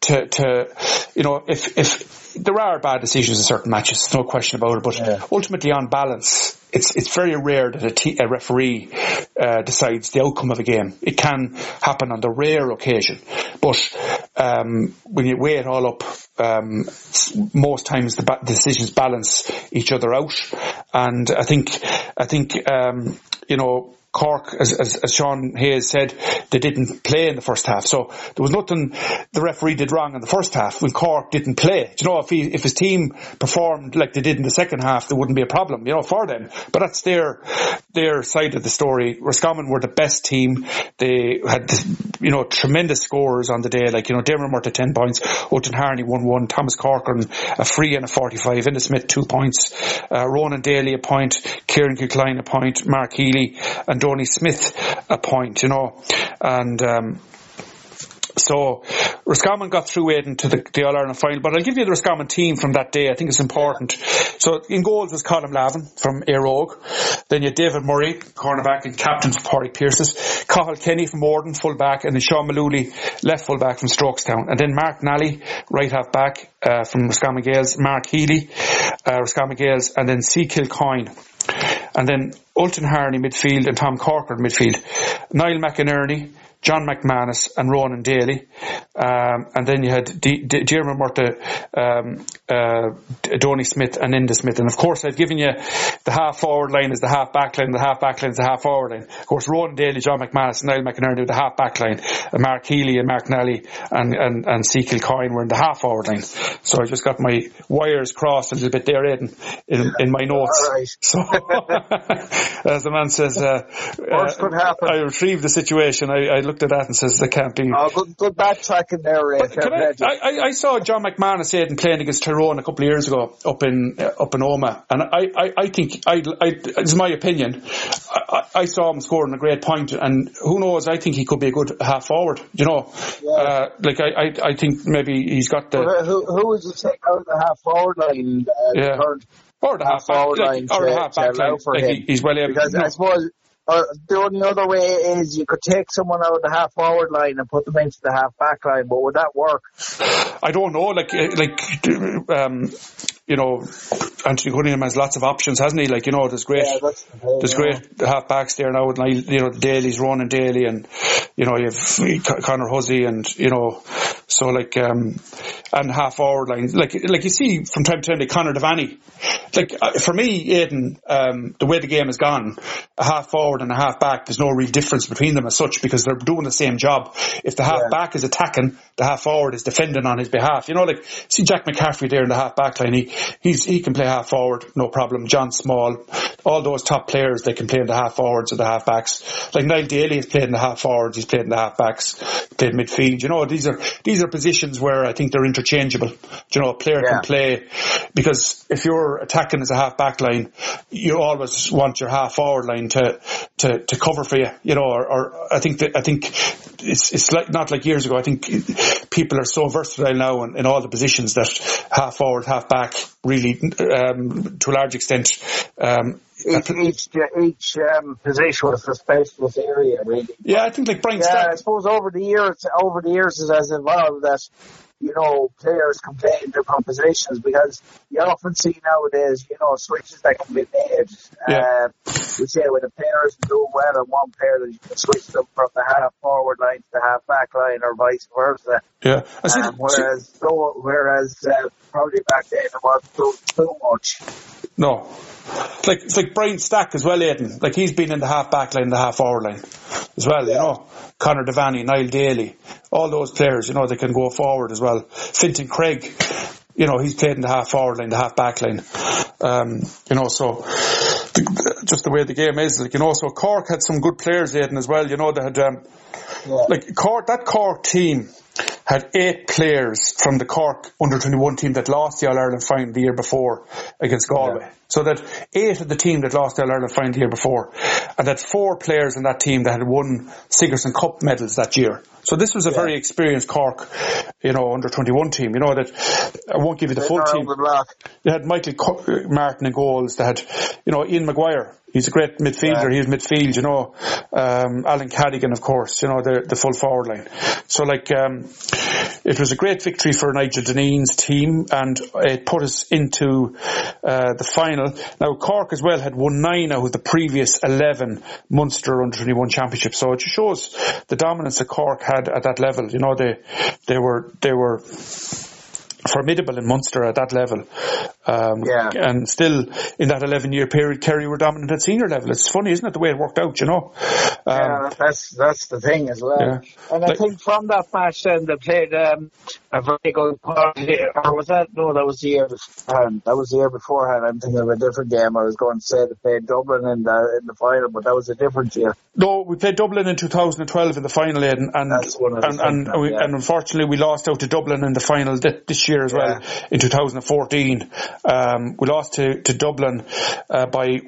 if there are bad decisions in certain matches, there's no question about it, but ultimately on balance, it's very rare that a referee decides the outcome of a game. It can happen on the rare occasion, but when you weigh it all up, most times the decisions balance each other out, and I think Cork, as Sean Hayes said, they didn't play in the first half. So there was nothing the referee did wrong in the first half when Cork didn't play. You know, if his team performed like they did in the second half, there wouldn't be a problem, you know, for them. But that's their side of the story. Roscommon were the best team. They had, you know, tremendous scores on the day. Like, you know, Dermot Murta 10 points, Ultan Harney 1-1, Thomas Corcoran a free and a 45, Inda Smith 2 points, Ronan Daly a point, Kieran Kilcline a point, Mark Healy and Donny Smith a point, you know. And so Roscommon got through Aidan to the All-Ireland final, but I'll give you the Roscommon team from that day. I think it's important. So in goals was Colin Lavin from Éire. Then you had David Murray, cornerback and captain for Pádraig Pearses, Cathal Kenny from Morden, full back, and then Sean Malooly, left full back from Strokestown. And then Mark Nally, right half back from Roscommon Gales, Mark Healy, Roscommon Gales, and then C. Kilcoyne. And then Ultan Harney midfield and Tom Corcoran midfield. Niall McInerney, John McManus and Ronan Daly. And then you had Dermot Murta, Donny Smith and Inda Smith. And of course I've given you the half forward line is the half back line, the half back line is the half forward line. Of course Ronan Daly, John McManus and Niall McInerney were the half back line. Mark Healy and Mark Nally and C. Kilcoyne were in the half forward line. So I just got my wires crossed a little bit there in my notes. All right. So as the man says, could happen. I retrieved the situation. I looked at that and says there can't be. Oh, good backtracking there, Ray. I saw John McManus playing against Tyrone a couple of years ago up in Omagh, and I think it's my opinion. I saw him scoring a great point, and who knows? I think he could be a good half forward. You know, yeah. I think maybe he's got the. Who would you take out of the half forward line? Or the half forward line, or the half back line. He's well able. Because I suppose. The only other way is you could take someone out of the half forward line and put them into the half back line, but would that work? I don't know. You know, Anthony Cunningham has lots of options, hasn't he? Like, you know, there's great half backs there now. And you know, the Daly's, Ronan Daly, and you know, you have Conor Hussey, and you know, so like and half forward line, like you see from time to time, like Conor Devaney. Like for me, Aidan, the way the game has gone, a half forward and a half back, there's no real difference between them as such because they're doing the same job. If the half back is attacking, the half forward is defending on his behalf. You know, like see Jack McCaffrey there in the half back line. He can play half forward, no problem. John Small, all those top players, they can play in the half forwards or the half backs. Like Niall Daly has played in the half forwards, he's played in the half backs, played midfield. You know, these are positions where I think they're interchangeable. You know, a player can play because if you're attacking as a half back line, you always want your half forward line to cover for you. You know, or I think it's like not like years ago. I think people are so versatile now in all the positions that half forward, half back, really to a large extent. Each position was a specialist area, really. Yeah, I think like Brian Stack. I suppose over the years it has evolved that, you know, players can play in different positions because you often see nowadays, you know, switches that can be made. We say when a player is doing well in one player, that you can switch them from the half forward line to the half back line or vice versa. Yeah. Whereas probably back then it wasn't too much. No. It's like Brian Stack as well, Aidan. Like he's been in the half back line, the half forward line as well, you know. Conor Devaney, Niall Daly, all those players, you know, they can go forward as well. Fintan Craig, you know, he's played in the half forward line, the half back line. You know, so just the way the game is, like, you know, so Cork had some good players, Aidan, as well, you know, they had like Cork team had 8 players from the Cork under-21 team that lost the All-Ireland final the year before against Galway. Yeah. So that 8 of the team that lost the All-Ireland final the year before, and that 4 players in that team that had won Sigerson Cup medals that year. So this was a very experienced Cork, you know, under-21 team. You know, that I won't give you the full team. They had Michael Martin in goals. They had, you know, Ian Maguire. He's a great midfielder. Yeah. He was midfield, you know. Alan Cadigan, of course, you know, the full forward line. So, like, it was a great victory for Nigel Dineen's team, and it put us into the final. Now, Cork as well had won 9 out of the previous 11 Munster under-21 championships. So it just shows the dominance that Cork had at that level. You know, they were formidable in Munster at that level. And still, in that 11-year period, Kerry were dominant at senior level. It's funny, isn't it, the way it worked out, that's the thing as well. Yeah. And I think from that match then, they played a very good party. Or was that? No, that was the year beforehand. I'm thinking of a different game. I was going to say they played Dublin in the final, but that was a different year. No, we played Dublin in 2012 in the final, and unfortunately we lost out to Dublin in the final this year as well, in 2014. We lost to Dublin by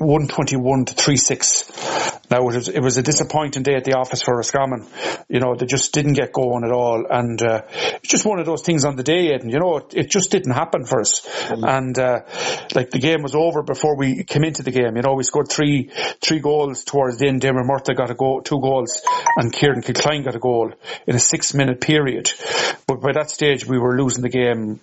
121-36. Now it was a disappointing day at the office for Roscommon. They just didn't get going at all, and it's just one of those things on the day, and it just didn't happen for us. And the game was over before we came into the game. We scored three goals towards the end. Dermot Murtagh got 2 goals, and Kieran Kilcline got a goal in a 6-minute period. But by that stage, we were losing the game,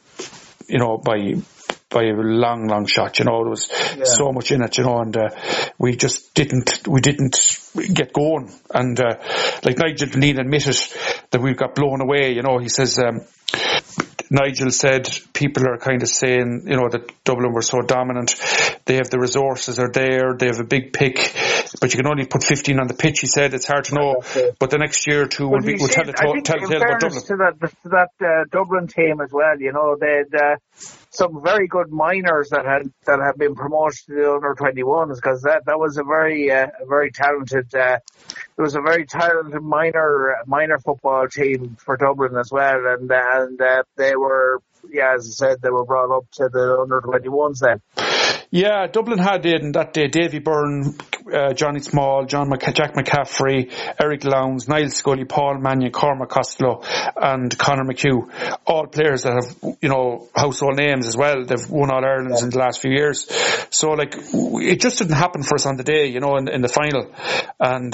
by a long shot. There was so much in it, and we just didn't get going. And Nigel Dineen admitted that we got blown away. He says, Nigel said people are kind of saying, that Dublin were so dominant. They have the resources are there. They have a big pick, but you can only put 15 on the pitch. He said it's hard to know, but the next year or two will tell the tale about Dublin. To that Dublin team as well, they'd some very good minors that had been promoted to the under-21s, because that was a very talented. It was a very talented minor football team for Dublin as well, and they were, as I said, they were brought up to the under-21s then. Yeah, Dublin had in that day Davy Byrne, Johnny Small, Jack McCaffrey, Eric Lowndes, Niall Scully, Paul Mannion, Cormac Costello and Conor McHugh. All players that have, household names as well. They've won All Irelands in the last few years. So, it just didn't happen for us on the day, in the final. And,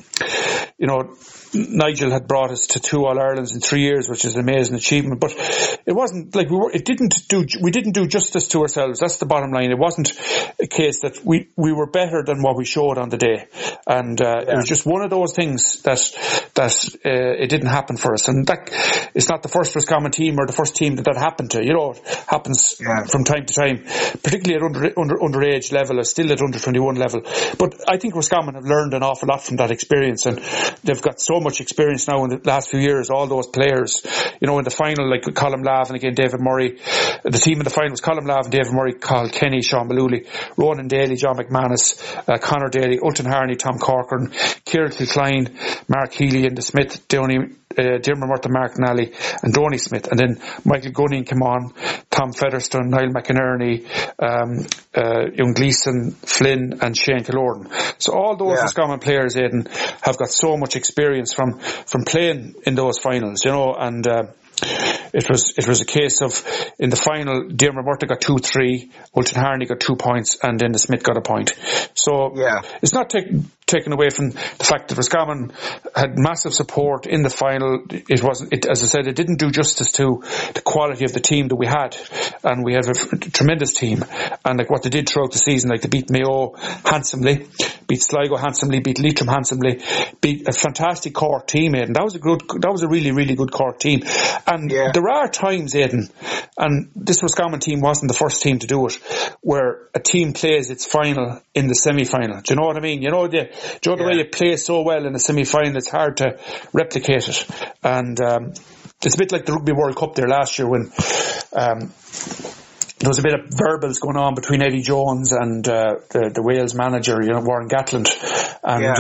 Nigel had brought us to 2 All Irelands in 3 years, which is an amazing achievement. But it wasn't we didn't do justice to ourselves. That's the bottom line. It wasn't a case that we were better than what we showed on the day, and it was just one of those things that it didn't happen for us. And that it's not the first Roscommon team or the first team that happened to. It happens from time to time, particularly at underage level, or still at under-21 level. But I think Roscommon have learned an awful lot from that experience, and they've got so much experience now in the last few years. All those players, in the final, like with Colm Lav and again David Murray. The team in the final was Colm Lav and David Murray, Carl Kenny, Sean Malooly, Ronan Daly, John McManus, Conor Daly, Ultan Harney, Tom Corcoran, Kieran Kilcline, Mark Healy, and the Smith, Dermot Murtagh, Mark Nally and Donny Smith, and then Michael Gunning came on, Tom Featherstone, Niall McInerney, young Gleeson, Flynn and Shane Killordan. So all those Roscommon players, Aidan, have got so much experience from playing in those finals, and it was a case of, in the final, Dermot Murtagh got 2-3, Ultan Harney got 2 points, and then the Smith got a point. So it's not taken away from the fact that Roscommon had massive support in the final. As I said, it didn't do justice to the quality of the team that we had, and we have a tremendous team. And what they did throughout the season, they beat Mayo handsomely, beat Sligo handsomely, beat Leitrim handsomely, beat a fantastic Cork team, Aidan. That was a really, really good Cork team. And there are times, Aidan, and this Roscommon team wasn't the first team to do it, where a team plays its final in the semi-final. Do you know what I mean? The way you play so well in a semi-final, it's hard to replicate it. And it's a bit like the Rugby World Cup there last year, when there was a bit of verbals going on between Eddie Jones and the Wales manager, Warren Gatland. And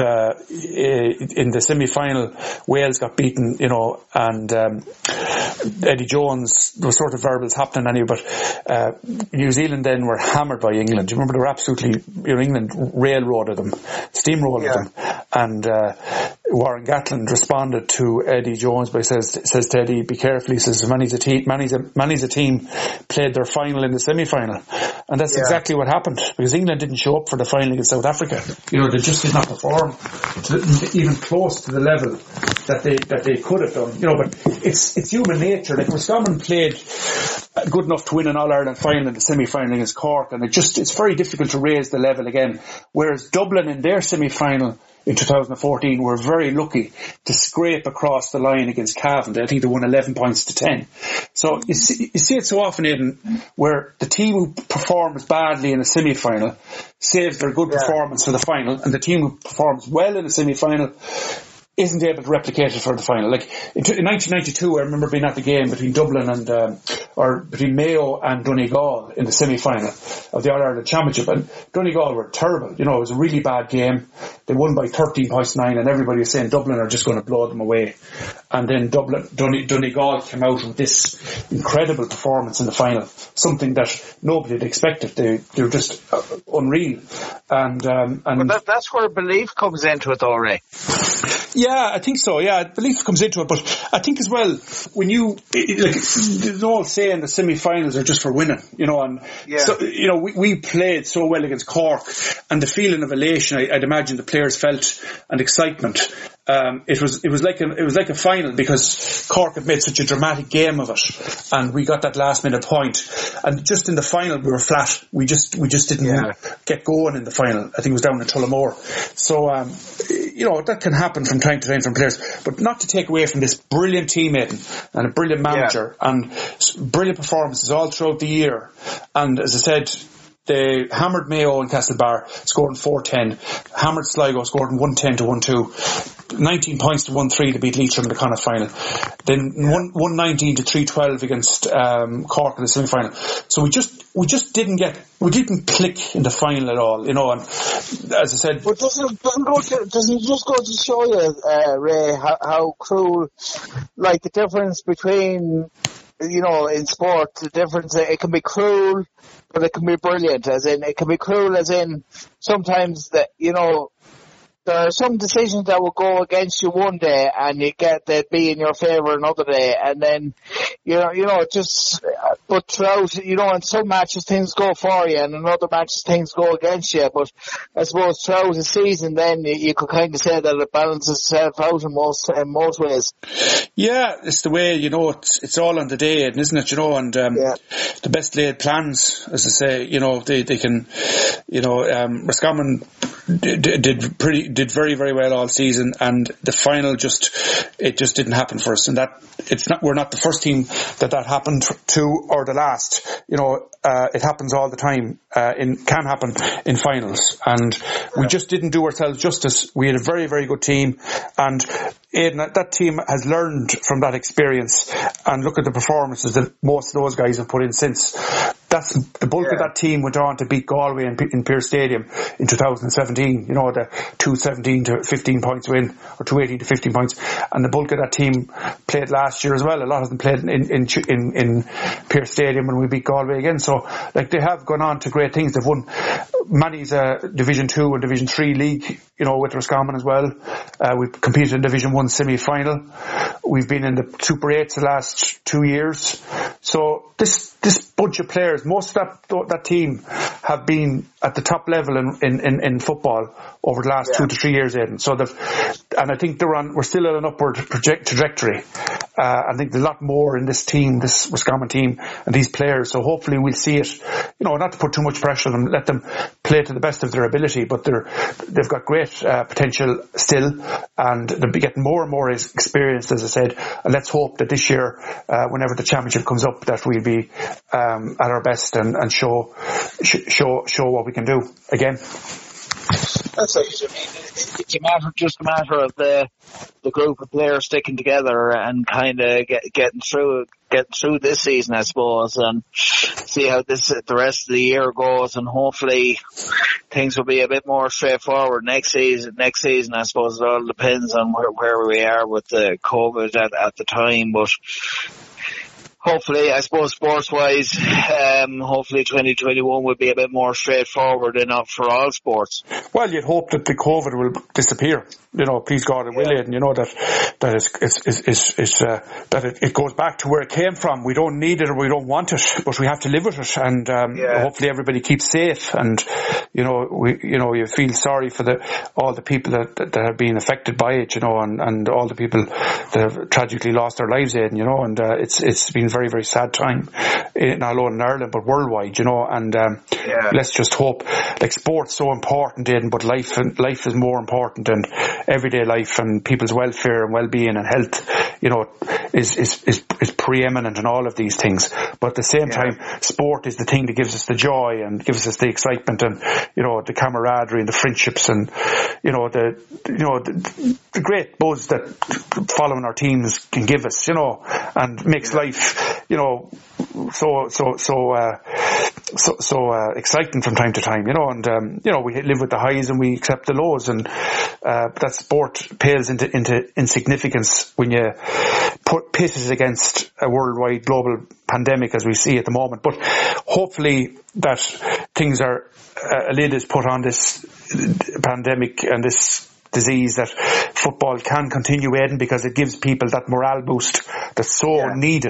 in the semi-final, Wales got beaten, and Eddie Jones, there was sort of verbals happening anyway, but New Zealand then were hammered by England. Do you remember? They were absolutely, England railroaded them, steamrolled them. And Warren Gatland responded to Eddie Jones by says to Eddie, be careful, he says, many's a team played their final in the semi-final. And that's exactly what happened, because England didn't show up for the final against South Africa. They just did not perform even close to the level that they could have done. But it's human nature. Roscommon played good enough to win an All-Ireland final in the semi-final against Cork, and it's very difficult to raise the level again. Whereas Dublin in their semi-final in 2014 were very lucky to scrape across the line against Cavan. I think they won 11 points to 10. So you see it so often, Aidan, where the team who performs badly in a semi-final saves their good performance for the final, and the team who performs well in a semi-final isn't able to replicate it for the final. Like in 1992, I remember being at the game between Dublin and between Mayo and Donegal in the semi-final of the All-Ireland Championship, and Donegal were terrible. You know, it was a really bad game. They won by 13 points to 9, and everybody was saying Dublin are just going to blow them away. And then Donegal came out with this incredible performance in the final, something that nobody had expected. They were just unreal. But that's where belief comes into it, though, Ray. Yeah, I think so. Yeah, belief comes into it, but I think as well, when there's no saying the semi-finals are just for winning, you know, and so, you know, we played so well against Cork, and the feeling of elation I'd imagine the players felt, and excitement. It was like a final, because Cork had made such a dramatic game of it, and we got that last minute point, and just in the final we were flat. We just didn't get going in the final. I think it was down in Tullamore. So you know, that can happen from time to time from players, but not to take away from this brilliant team, Aidan, and a brilliant manager, and brilliant performances all throughout the year. And as I said, they hammered Mayo and Castlebar, scoring 4-10. Hammered Sligo, scoring 110 to 1-2. 19 points to 1-3 to beat Leitrim in the Connacht final. Then 119 to 312 against Cork in the semi-final. So we just didn't click in the final at all, you know. And as I said, but doesn't it just go to show you, Ray, how cruel, like the difference between, you know, in sport, the difference, it can be cruel, but it can be brilliant, as in, it can be cruel as in, sometimes that, you know, there are some decisions that will go against you one day and you get that be in your favour another day, and then, you know, just, but throughout, you know, in some matches things go for you and in other matches things go against you, but I suppose throughout the season then you could kind of say that it balances itself out in most ways. Yeah, it's the way, you know, it's all on the day, isn't it, you know, and the best laid plans, as I say, you know, they can, you know, Roscommon did very, very well all season, and the final it just didn't happen for us. And we're not the first team that happened to, or the last. You know, it happens all the time. Can happen in finals, and we just didn't do ourselves justice. We had a very, very good team, and Aidan, that team has learned from that experience. And look at the performances that most of those guys have put in since. That's the bulk of that team went on to beat Galway in Pearse Stadium in 2017. You know, the 217 to 15 points win, or 218 to 15 points, and the bulk of that team played last year as well. A lot of them played in Pearse Stadium when we beat Galway again. So, like, they have gone on to great things. They've won Manny's Division 2 and Division 3 league, you know, with Roscommon as well. We've competed in Division 1 semi-final. We've been in the Super 8s the last 2 years. So this bunch of players, most of that team have been at the top level in football over the last 2 to 3 years, Aidan. So and I think we're still on an upward trajectory. I think there's a lot more in this team, this Roscommon team, and these players. So hopefully we'll see it, you know, not to put too much pressure on them, let them play to the best of their ability, but they've got great potential still, and they'll be getting more and more experienced, as I said. And let's hope that this year, whenever the championship comes up, that we'll be at our best and show what we can do again. That's what I mean. It's just a matter of the group of players sticking together and kind of getting through this season, I suppose, and see how the rest of the year goes, and hopefully things will be a bit more straightforward next season. I suppose it all depends on where we are with the COVID at the time, but hopefully, I suppose, sports-wise, hopefully 2021 will be a bit more straightforward enough for all sports. Well, you'd hope that the COVID will disappear. You know, please God, it will, and you know that it goes back to where it came from. We don't need it or we don't want it, but we have to live with it, and hopefully everybody keeps safe. And you feel sorry for all the people that have been affected by it, you know, and all the people that have tragically lost their lives, Aidan, you know, and it's been very, very sad time, not alone in Ireland, but worldwide, and let's just hope, like, sport's so important, Aidan, but life is more important, and everyday life and people's welfare and well-being and health, is preeminent in all of these things. But at the same time, sport is the thing that gives us the joy and gives us the excitement and, the camaraderie and the friendships and, the great buzz that following our teams can give us, and makes life, so exciting from time to time, and we live with the highs and we accept the lows, and that sport pales into insignificance when you put pieces against a worldwide global pandemic as we see at the moment. But hopefully that a lid is put on this pandemic and this disease, that football can continue, Aidan, because it gives people that morale boost that's so needed.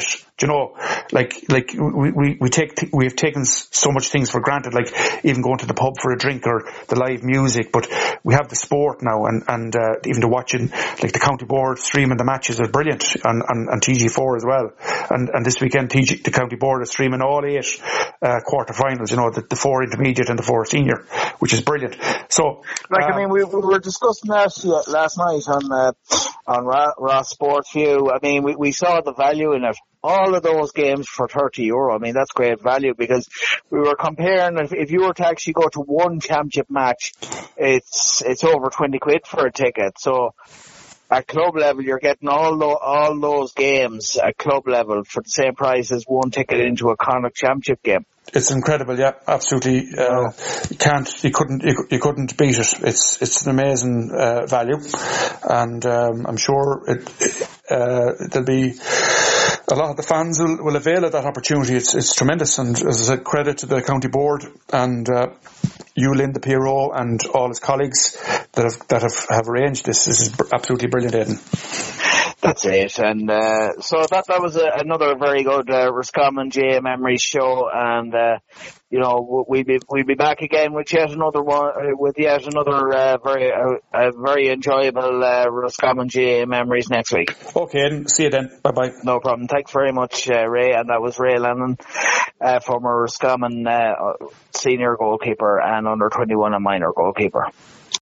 We have taken so much things for granted, like even going to the pub for a drink or the live music, but we have the sport now, and even the watching, like the county board streaming the matches is brilliant on TG4 as well, and this weekend the county board is streaming all 8 quarter-finals, the 4 intermediate and the 4 senior, which is brilliant. So we were discussing that last night on Raw Sports View. I mean, we saw the value in it. All of those games for €30. I mean, that's great value, because we were comparing, if you were to actually go to one championship match, it's over 20 quid for a ticket. So at club level, you're getting all those games at club level for the same price as one ticket into a Connacht championship game. It's incredible, yeah, absolutely. You couldn't beat it. It's an amazing value, and I'm sure there'll be a lot of the fans will avail of that opportunity. It's tremendous, and as I said, credit to the county board and Lynn, the PRO, and all his colleagues that have arranged this. This is absolutely brilliant, Aidan. That's it, and so that was another very good Roscommon GAA Memories show, and we'll be back again with yet another one, very enjoyable Roscommon GAA Memories next week. Okay, Aidan, see you then. Bye bye. No problem. Thanks very much, Ray, and that was Ray Lennon, former Roscommon senior goalkeeper and under 21 and minor goalkeeper.